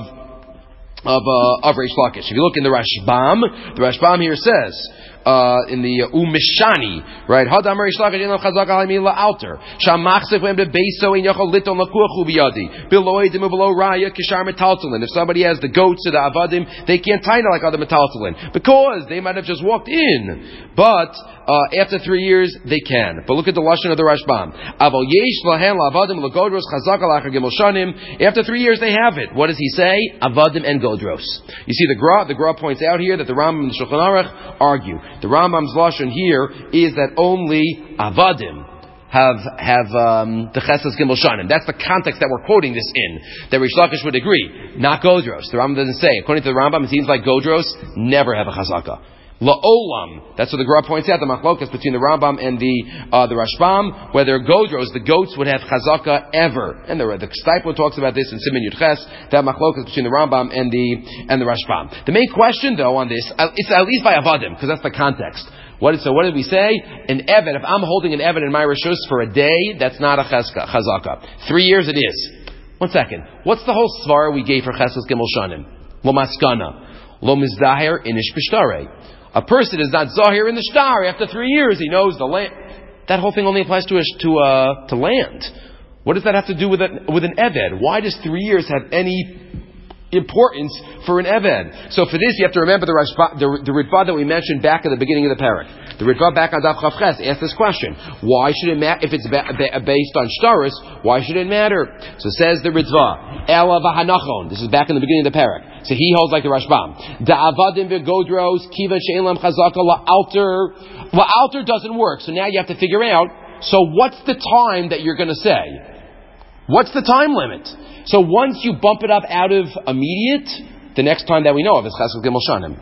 of uh, of Reish Lakish. If you look in the Rashbam, the Rashbam here says uh, in the uh, Umishani, right? Hadam Reish Lakish eno chazak alaymi la'alter shamachsef v'em bebeso in yachol liton lakuachu biyadi below edim below raya kishar metaltalin. If somebody has the goats or the avadim, they can't tie it like other metaltalin because they might have just walked in, but Uh, after three years, they can. But look at the lashon of the Rashbam. Aval yesh lahen la'avadim l'godros chazak alachar gimel shanim. After three years, they have it. What does he say? Avadim and godros. You see, the Gra, the Gra points out here that the Rambam and the Shulchan Aruch argue. The Rambam's lashon here is that only avadim have have um, the chesed gimel shanim. That's the context that we're quoting this in. That Reish Lakish would agree, not godros. The Rambam doesn't say. According to the Rambam, it seems like godros never have a chazaka. La'olam. That's what the Gra points out, the machlokas between the Rambam and the uh, the Rashbam, whether godros, the goats, would have chazaka ever. And the, the Stipler talks about this in Siman Yudches, that machlokas between the Rambam and the and the Rashbam. The main question, though, on this, it's at least by avadim, because that's the context. What is, so what did we say? An eved, if I'm holding an eved in my rishus for a day, that's not a chazaka. Three years it is. One second. What's the whole svara we gave for chesed gimel shanim? Lo maskana. Lo mizdahir inish b'shtarei. A person is not zahir in the shtar. After three years, he knows the land. That whole thing only applies to a, to uh, to land. What does that have to do with a, with an eved? Why does three years have any importance for an eved? So for this, you have to remember the Rashba, the, the Ritva that we mentioned back at the beginning of the parak. The Ritva back on Daf Chav Ches asked this question: why should it matter if it's ba- ba- based on shtaris? Why should it matter? So says the Ritva, Ela v'hanachon. This is back in the beginning of the parak. So he holds like the Rashbam. Da'avadim v'godros kiva she'elam chazaka la'alter. La'alter doesn't work. So now you have to figure out. So what's the time that you're going to say? What's the time limit? So once you bump it up out of immediate, the next time that we know of is chesed gimel shanim.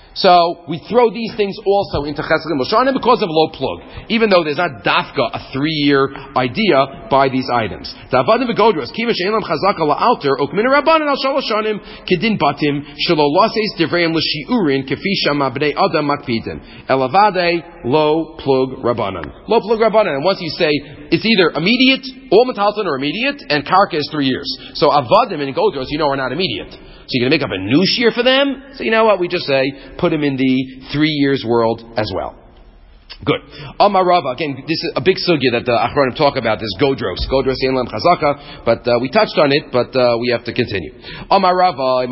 So we throw these things also into chesed gimel shanim because of low plug, even though there's not dafka a three-year idea by these items. Da'avadim v'godros kiva she'elam chazaka la'alter ukmin rabbanan al shalosh shanim kedin batim shelo laseis divreim l'shiurin kefi shama b'nei adam makpidin elavade low plug rabbanan. Low plug rabbanan. And once you say it's either immediate, all metalton or immediate, and karka is three years. So avadim and godros, you know, are not immediate. So you're going to make up a new shear for them? So you know what? We just say, put them in the three years world as well. Good. Amar Rava, again, this is a big sugya that the Achronim talk about, this godros. Godros Yenlam Chazaka, but uh, we touched on it, but uh, we have to continue. Amar Rava,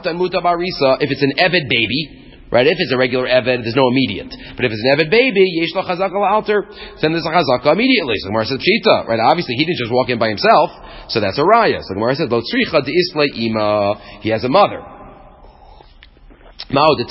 if it's an Eved baby, right? If it's a regular Eved, there's no immediate. But if it's an Eved baby, yesh lo chazaka la'alter, then there's a chazaka immediately. So Gemara says pshita, right? Obviously, he didn't just walk in by himself, so that's a raya. So Gemara says lo tzricha de'isle ima. He has a mother. You might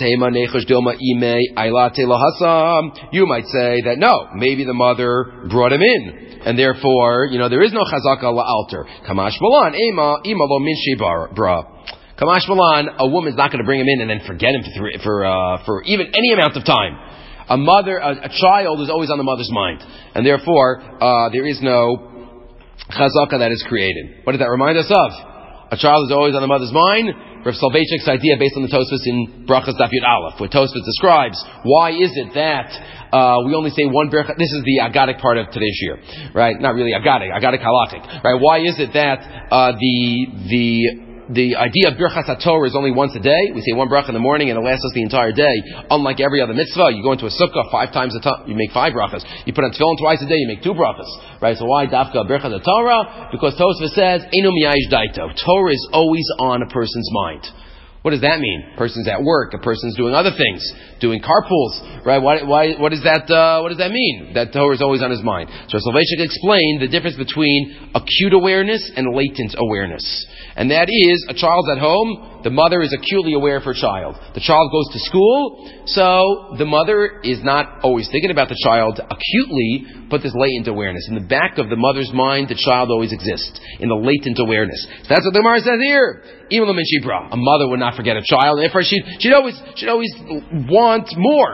say that no, maybe the mother brought him in, and therefore, you know, there is no chazaka la'alter. Kamash malan ema ima lo minshi bra. Kamash malan, a woman's not going to bring him in and then forget him for three, for uh, for even any amount of time. A mother, a, a child is always on the mother's mind, and therefore uh, there is no chazaka that is created. What does that remind us of? A child is always on the mother's mind. Rav Soloveitchik's idea based on the Tosfos in Brachas Daf Yud Aleph, where Tosfos describes why is it that uh, we only say one bracha. This is the agadic part of today's year, right? Not really agadic, agadic halachic, right? Why is it that uh, the the The idea of Birchas HaTorah is only once a day? We say one bracha in the morning and it lasts us the entire day. Unlike every other mitzvah, you go into a sukkah five times a time, you make five brachas. You put on tefillin twice a day, you make two brachas. Right? So why dafka Birchas HaTorah? Because Tosfos says, Einu miyayish daito. Torah is always on a person's mind. What does that mean? A person's at work, a person's doing other things, doing carpools, right? Why, why, what does that, uh, what does that mean? That Torah is always on his mind. So Soloveitchik explained the difference between acute awareness and latent awareness. And that is, a child's at home, the mother is acutely aware of her child. The child goes to school, so the mother is not always thinking about the child acutely, but there's latent awareness. In the back of the mother's mind, the child always exists, in the latent awareness. So that's what the Gemara says here. Even a mother would not forget a child. Therefore, she'd, she'd always, she'd always want more.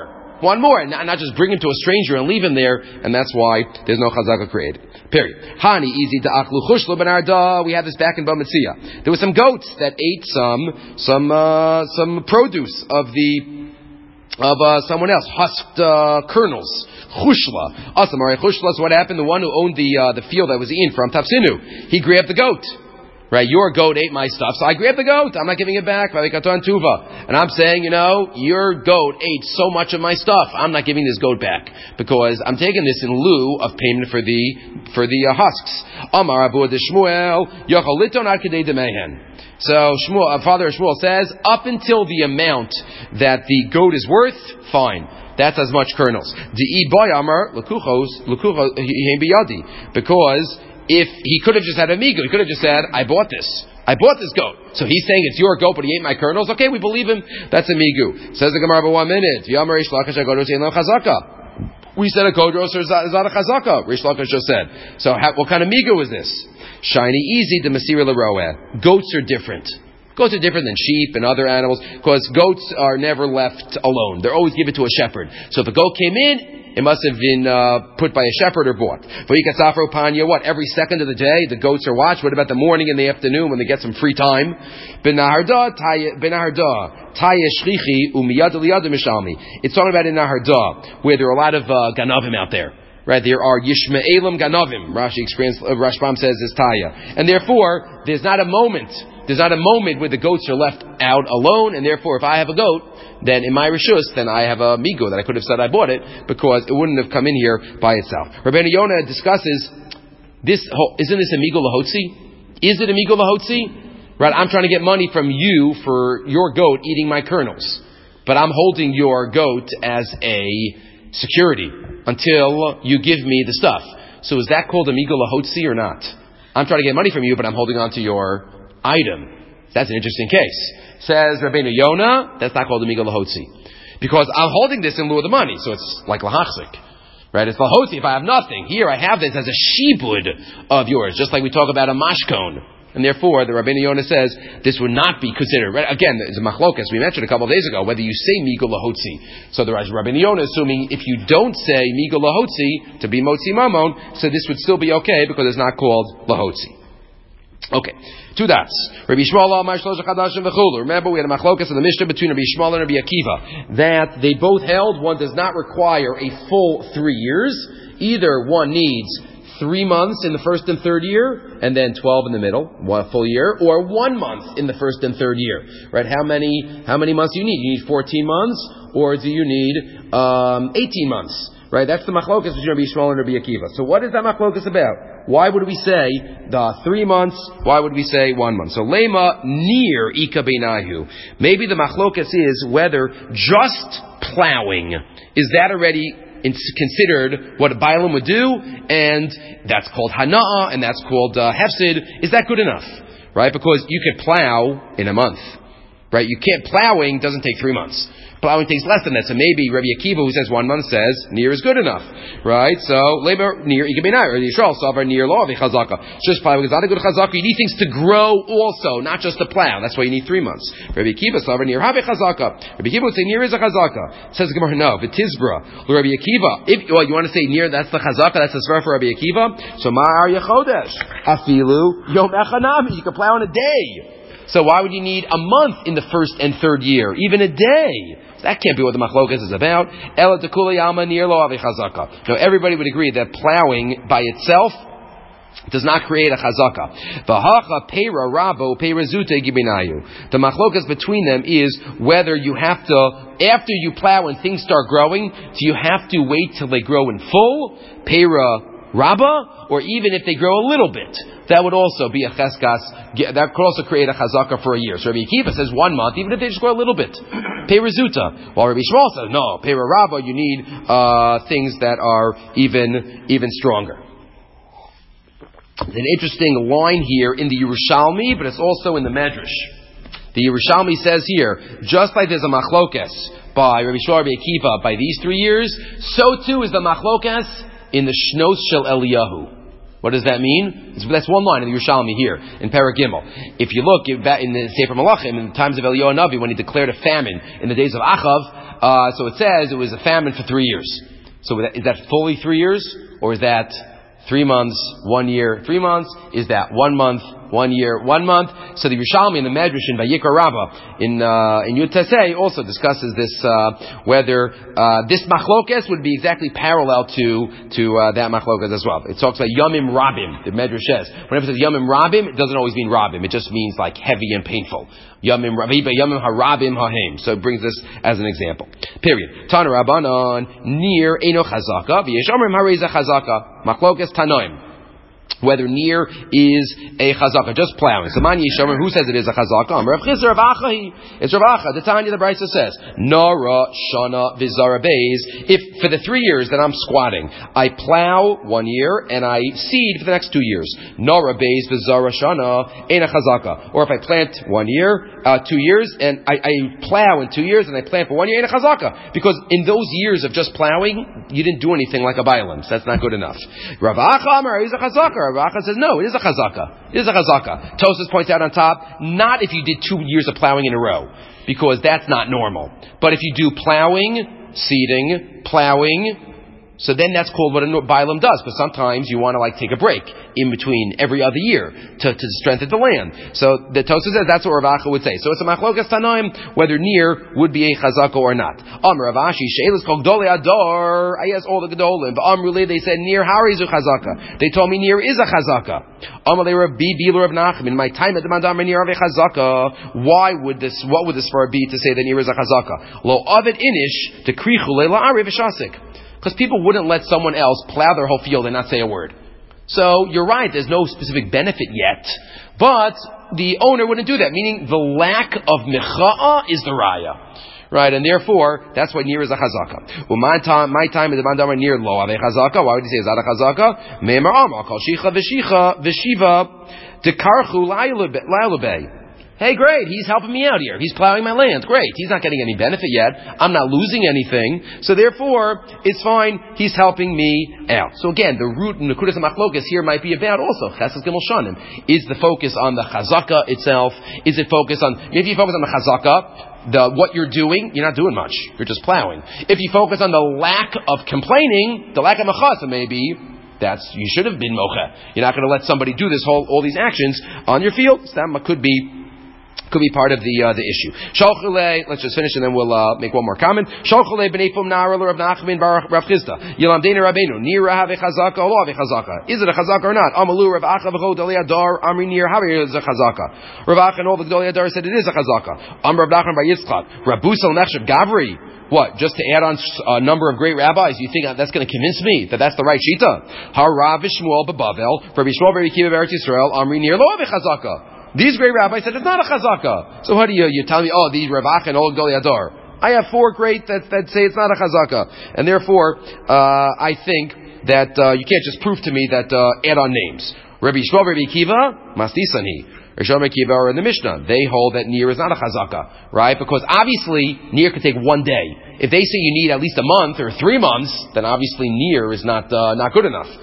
one more, and not just bring him to a stranger and leave him there, and that's why there's no chazaka created. Period. Hani easy to aklu chushlo ben arda. We had this back in Bamitzia. There were some goats that ate some some uh, some produce of the of uh, someone else, husked uh, kernels. Chushla. Asamari chushla. So what happened? The one who owned the uh, the field that was eaten from Tafsinu, he grabbed the goat. Right, your goat ate my stuff, so I grabbed the goat. I'm not giving it back. And I'm saying, you know, your goat ate so much of my stuff. I'm not giving this goat back because I'm taking this in lieu of payment for the for the uh, husks. Amar Abu de Shmuel Yochaliton Arkadei de Mehen. So Shmuel, uh, Father Shmuel says, up until the amount that the goat is worth, fine. That's as much kernels. Di boy Amar Lekuchos Lekuchos biyadi, because if he could have just had a migu, he could have just said, I bought this. I bought this goat. So he's saying it's your goat, but he ate my kernels. Okay, we believe him. That's a migu. Says the Gemara, but one minute. We said a goat roaster is not a chazaka. Rish Lakish just said. So how, what kind of migu is this? Shiny easy, the Masira Leroeh. Goats are different. Goats are different than sheep and other animals, because goats are never left alone. They're always given to a shepherd. So if a goat came in, it must have been uh, put by a shepherd or bought. V'yikatzafro panya, what? Every second of the day, the goats are watched. What about the morning and the afternoon when they get some free time? Benaharda, benaharda, taya shchichi umiyad liyad mishalmi. It's talking about in Naharda, where there are a lot of uh, ganavim out there. Right, there are Yishmaelim ganavim. Rashi explains, uh, Rashbam says is taya, and therefore there's not a moment. There's not a moment where the goats are left out alone, and therefore if I have a goat, then in my rishus, then I have a migo that I could have said I bought it, because it wouldn't have come in here by itself. Rabbeinu Yonah discusses, this, isn't this a migo lahotzi? Is it a migo lahotzi? Right, I'm trying to get money from you for your goat eating my kernels, but I'm holding your goat as a security until you give me the stuff. So is that called a migo lahotzi or not? I'm trying to get money from you, but I'm holding on to your item. That's an interesting case. Says Rabbeinu Yonah, that's not called a migo lahotzi, because I'm holding this in lieu of the money, so it's like lahachzik, right? It's lahotzi if I have nothing. Here I have this as a shibud of yours, just like we talk about a mashkon, and therefore the Rabbeinu Yonah says this would not be considered. Right? Again, it's a machlokas we mentioned a couple of days ago whether you say migo lahotzi. So the Rabbeinu Yonah is assuming if you don't say migo lahotzi to be motzi mamon, so this would still be okay because it's not called lahotzi. Okay, two dots. Rabbi Yishmael Amar Shlosh Chadashim V'chulu. Remember, we had a machlokas in the Mishnah between Rabbi Yishmael and Rabbi Akiva that they both held one does not require a full three years. Either one needs three months in the first and third year, and then twelve in the middle, one full year, or one month in the first and third year. Right? How many how many months do you need? You need fourteen months, or do you need um, eighteen months? Right? That's the machlokas between Rabbi Yishmael and Rabbi Akiva. So what is that machlokas about? Why would we say the three months? Why would we say one month? So lema near ika beinahu. Maybe the machlokas is whether just plowing, is that already considered what a Bailam would do, and that's called hana'ah, and that's called uh, hefsid. Is that good enough? Right? Because you could plow in a month. Right? You can't, plowing doesn't take three months. Plowing takes less than that. So maybe Rabbi Akiva, who says one month, says near is good enough, right? So labor near ikabinai or Yisrael savar near law the chazaka. Just plowing is not a good chazaka. You need things to grow also, not just to plow. That's why you need three months. Rabbi Akiva savar near have chazaka. Rabbi Akiva would say near is a chazaka. Says the Gemara, no, v'tizbra. Rabbi Akiva, if well, you want to say near, that's the chazaka. That's the svar for Rabbi Akiva. So ma'ar yachodesh afilu yom echanami. You can plow in a day. So why would you need a month in the first and third year? Even a day. That can't be what the machlokas is about. Ela tekula yama near lo avi chazaka. Now everybody would agree that plowing by itself does not create a chazaka. V'hacha peira rabo peira zute gibinayu. The machlokas between them is whether you have to, after you plow and things start growing, do you have to wait till they grow in full? Peira Rabba, or even if they grow a little bit, that would also be a cheskas. That could also create a chazaka for a year. So Rabbi Akiva says one month, even if they just grow a little bit. Peiruzuta. While Rabbi Yishmael says no, Peira Rabba, you need uh, things that are even even stronger. There's an interesting line here in the Yerushalmi, but it's also in the Medrash. The Yerushalmi says here, just like there's a machlokes by Rabbi Yishmael, Rabbi Akiva by these three years, so too is the machlokes in the Shnos Shel Eliyahu. What does that mean? It's, that's one line in the Yerushalmi here, in Perek Gimel. If you look in the Sefer Malachim, in the times of Eliyahu Navi, when he declared a famine in the days of Achav, Uh, so it says it was a famine for three years. So is that fully three years? Or is that three months, one year, three months? Is that one month, one year, one month? So the Yerushalmi in the Medrash in Vayikra Rabbah in uh, in Yud Tesei also discusses this uh, whether uh, this machlokes would be exactly parallel to to uh, that machlokes as well. It talks about Yomim Rabim. The Medrash says whenever it says Yomim Rabim, it doesn't always mean Rabim. It just means like heavy and painful. Yomim Rabim, Yomim Harabim Hahem. So it brings this as an example. Period. Tana Rabbanon Nir Eino Chazaka V'yesh Omrim Hareza Chazaka Machlokes Tanoim. Whether near is a chazaka, just plowing. So man yishomer, who says it is a chazaka? Rav Chisda Rav Acha. It's Rav Acha. The Tanya, the Brisa says, Nara Shana Vizara Beis. If for the three years that I'm squatting, I plow one year and I seed for the next two years. Nara Beis Vizara Shana ain't a chazaka. Or if I plant one year, uh, two years, and I, I plow in two years and I plant for one year, ain't a chazaka. Because in those years of just plowing, you didn't do anything like a bailam. So that's not good enough. Rav Acha is a chazaka. Rav Acha says, no, it is a chazaka. It is a chazaka. Tosfos points out on top, not if you did two years of plowing in a row, because that's not normal. But if you do plowing, seeding, plowing, so then that's called what a bailam does. But sometimes you want to like take a break in between every other year to, to strengthen the land. So the Tosfos says that's what Rav Acha would say. So it's a machlokas tanoim whether near would be a chazaka or not. Amr Rav Ashi sheilas kol gdolei adar. I asked all the gedolim, but Amruli they said near harizu chazaka. They told me near is a chazaka. Amr they Rav Bi Bilu Rav Nachman. In my time at the mandam near of a chazaka. Why would this? What would this for be to say that near is a chazaka? Lo avid inish to krichu leila ari v'shasik. Because people wouldn't let someone else plow their whole field and not say a word. So you're right, there's no specific benefit yet, but the owner wouldn't do that, meaning the lack of mecha'ah is the raya. Right, and therefore, that's why near is a chazaka. Well, my time, my time is the mandamar near lo ave chazaka. Why would he say is that a chazaka? Me'emar amar kol shicha v'shicha v'shiva dekarchu la'ilubei. Hey, great, he's helping me out here. He's plowing my land. Great. He's not getting any benefit yet. I'm not losing anything. So therefore, it's fine. He's helping me out. So again, the root in the Nekudas HaMachlokas here might be about also Chesed Gimel Shanim. Is the focus on the chazaka itself? Is it focused on, if you focus on the chazaka, the, what you're doing, you're not doing much. You're just plowing. If you focus on the lack of complaining, the lack of mechasa maybe, that's, you should have been mocha. You're not going to let somebody do this whole, all these actions on your field. So that could be Could be part of the uh, the issue. Shalchulei, let's just finish and then we'll uh, make one more comment. Shalchulei b'nei Fum Na'ar Rav Nachman bar Rav Chisda. Yilamdeinu Rabbeinu Nir have a chazaka or lo have a chazaka. Is it a chazaka or not? Amalu Rav Acha v'cho Gedolei Adar Amri Nir have is a chazaka. Rav Acha and all the Gedolei Adar said it is a chazaka. Am Rav Nachman bar Yitzchak. Rav Busal Nechshav Gavri. What? Just to add on a number of great rabbis, you think that's going to convince me that that's the right shita? Harav Shmuel b'Bavel. Rabbi Shmuel bar Yekiva b'Eretz Yisrael Amri Nir lo have a chazaka. These great rabbis said it's not a chazaka. So how do you, you tell me, oh, these Rav Acha and all Gedolei Adar? I have four great that, that say it's not a chazaka. And therefore, uh, I think that uh, you can't just prove to me that uh, add on names. Rabbi Shmuel, Rabbi Akiva, Mastisani. Rabbi Akiva are in the Mishnah. They hold that near is not a chazaka, right? Because obviously, near could take one day. If they say you need at least a month or three months, then obviously near is not uh, not good enough.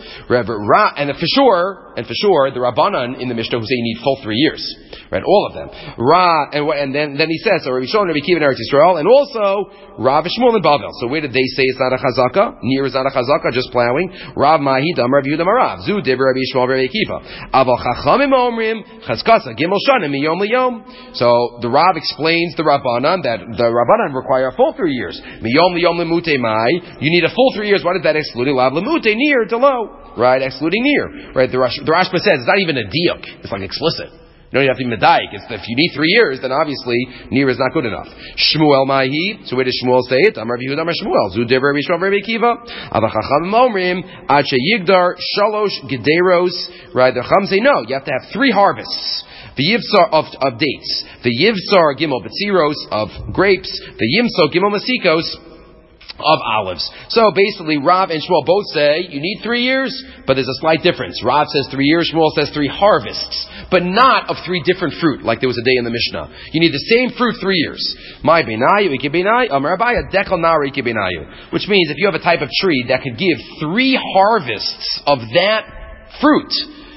And for sure, and for sure, the Rabbanan in the Mishnah who say you need full three years, right? All of them. Ra, and, and then then he says, so Rabbi Shimon, Rabbi Akiva, and Eretz Yisrael, and also Rav Shmuel and Bavel. So where did they say it's not a chazaka? Near is not a chazaka, just plowing. Rav Mahidam, Rav Yehuda Marav, Zu Divrei Rabbi Shmuel, Rabbi Akiva. Aval Chachamim Omrim Chazkasa Gimel Shanim Miyom Liyom. So the Rav explains the Rabbanan that the Rabbanan require a full three years. Miyom Liyom Lemute Mai. You need a full three years. What is that excluding? Lav Lemute near to low, right? Excluding near, right? The Rash, the Rashba says it's not even a diuk. It's like explicit. You don't even have to be medayik. It's if you need three years, then obviously near is not good enough. Shmuel Mahi. So where does Shmuel say it? Amar Yehuda Amar Shmuel. Zu Divrei Rabbi Shmuel Rabbi Akiva. Avachacham Omrim Ad Sheyigdar Shalosh Gederos. Right? The Chacham say no. You have to have three harvests. The Yivsar of, of dates. The Yivsar Gimel Betziros of grapes. The Yimso Gimel Masikos of olives. So basically, Rav and Shmuel both say you need three years, but there's a slight difference. Rav says three years, Shmuel says three harvests, but not of three different fruit, like there was a day in the Mishnah. You need the same fruit three years. My benayu, ikebenayu, amar abaya, dekal nari ikebenayu. Which means if you have a type of tree that could give three harvests of that fruit,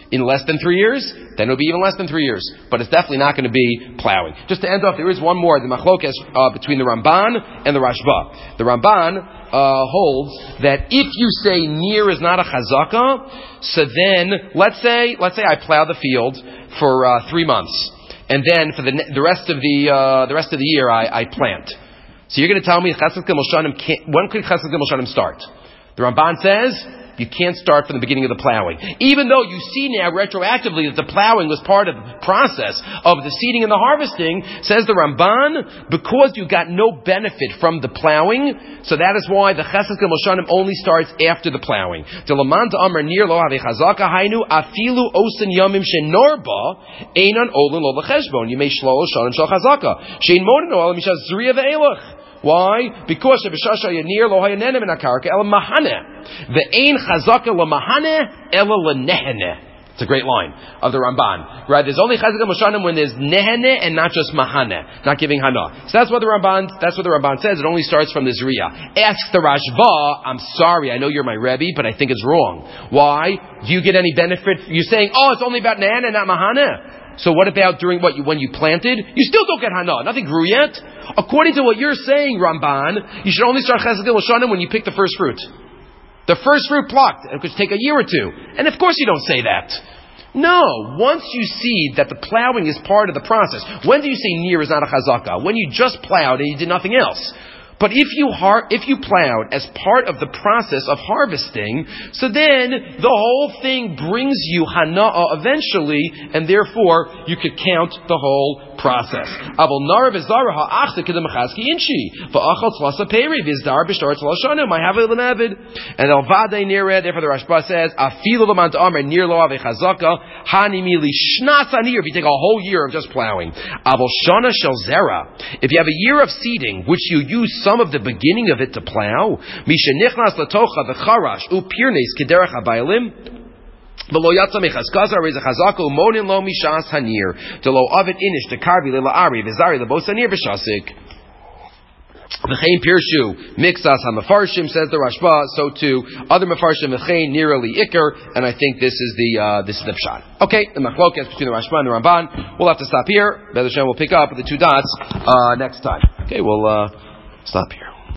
in less than three years, then it'll be even less than three years. But it's definitely not going to be plowing. Just to end off, there is one more, the machlokes uh, between the Ramban and the Rashba. The Ramban uh, holds that if you say near is not a chazaka, so then let's say let's say I plow the field for uh, three months, and then for the the rest of the uh, the rest of the year I, I plant. So you're going to tell me Chesed Gimel Shanim can't, when could Chesed Gimel Shanim start? The Ramban says you can't start from the beginning of the plowing. Even though you see now retroactively that the plowing was part of the process of the seeding and the harvesting, says the Ramban, because you got no benefit from the plowing, so that is why the Chesed Gimel Shanim only starts after the plowing. Dilaman Amar Nir Lo Havi Chazaka Hainu Afilu Osin Yamim Shenorba Einan Olin Lo Lecheshbon. You may Shlo Shanim Shal Chazaka Shein Moden Olam Mishas Zriya Ve'elach. Why? Because Shebeshasha Yanir Lo Hayanenem in Akarka El Mahane. The Ein Chazaka La Mahane El Lenehene. It's a great line of the Ramban. Right? There's only Chazaka Moshanim when there's Nehene and not just Mahane, not giving Hana. So that's what the Ramban. That's what the Ramban says. It only starts from the Zriya. Asks the Rashba. I'm sorry, I know you're my Rebbe, but I think it's wrong. Why? Do you get any benefit? You're saying, oh, it's only about Nehene, not Mahane. So what about during what you, when you planted? You still don't get Hana. Nothing grew yet. According to what you're saying, Ramban, you should only start Chesed Gimel Shanim when you pick the first fruit. The first fruit plucked. It could take a year or two. And of course you don't say that. No. Once you see that the plowing is part of the process. When do you say near is not a chazaka? When you just plowed and you did nothing else. But if you har- if you plowed as part of the process of harvesting, so then the whole thing brings you hana'ah eventually, and therefore you could count the whole process. Abel nar v'zara ha'achse kedem chazki inchi v'achal tzlasa peri v'zdar b'shtar tzlashanim I have it l'navid. And el vadei nireh, therefore the Rashba says afilu l'man ta'amer nir lo ave chazaka hani mili shnas anir. If you take a whole year of just plowing, abel shana shel zera. If you have a year of seeding which you use some of the beginning of it to plow, misha nichnas latocha v'charash upirnes kederach habaylim. V'lo yatsa mechazkaza reza chazaka umonin lo mishas hanir to lo avet inish to karvi le'la'ari v'zari le'bos hanir v'shasik. V'chein pirshu mixas ha'mefarshim, says the Rashba. So too other mefarshim v'chein nirali ikar, and I think this is the uh, this is the pshat. Okay, the machlokas between the Rashba and the Ramban. We'll have to stop here. Be'ez Hashem will pick up with the two dots uh, next time. Okay, we'll uh, stop here.